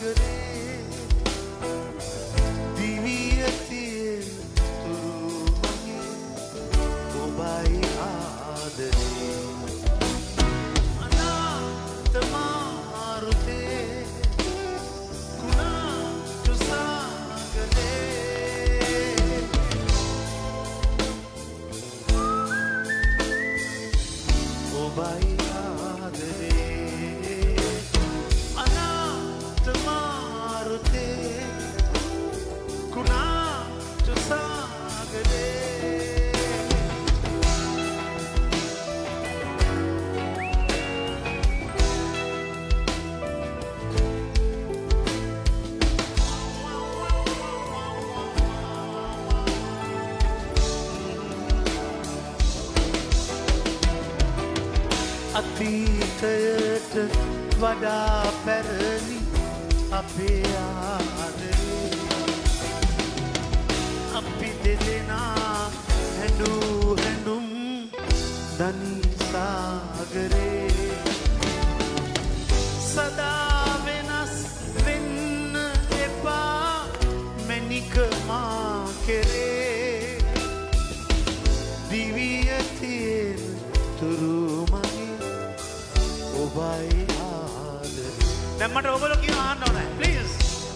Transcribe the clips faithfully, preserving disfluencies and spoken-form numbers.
සාගරේ දිවියතිය තුරුමගේ ඔබයි ආදරේ අනාත මාරුතේ කුණාටු සාගරේ ඔබයි අතීතයට වඩා පැරණි අපේ ආදරේ අපි දෙදෙනා හැඬු හැඬුම් දනි සාගරේ සදා වෙනස් වෙන්න එපා මැනික මා කෙරේ දිවිය තියෙන තුරුමගේ ඔබයි ආදරේ දැන් මට ඔයගොල්ලෝ කියන අහන්න ඕනේ ප්ලීස්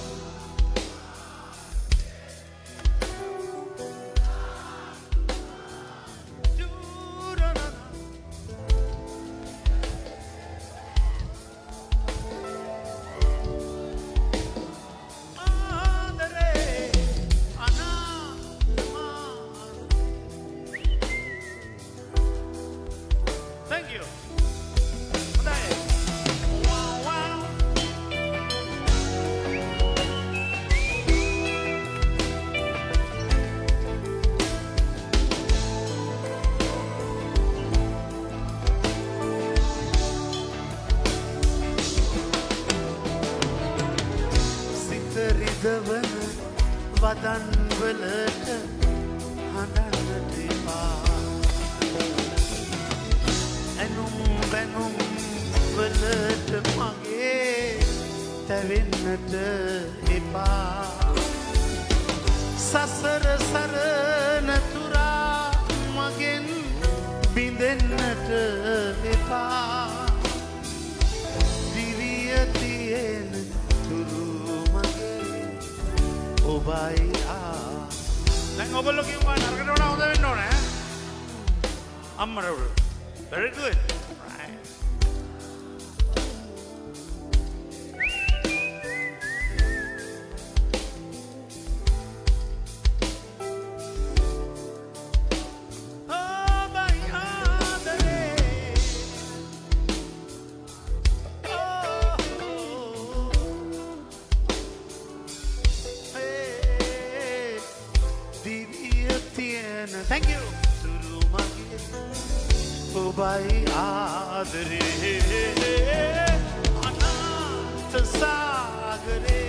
දවන වදන් වලට හඬන්නට එපා ඇනුම් බැනුම් වලට මගේ තැවෙන්නට එපා සසර සරණ තුරා මගෙන් බිඳෙන්නට එපා දිවිය තියෙන ඔබයි ආ දැන් ඔබලෝ කියුවා නරකට වඩා හොඳ වෙන්න ඕනේ අම්මර very good right Thank you. ඔබයි ආදරේ අනාත සාගරේ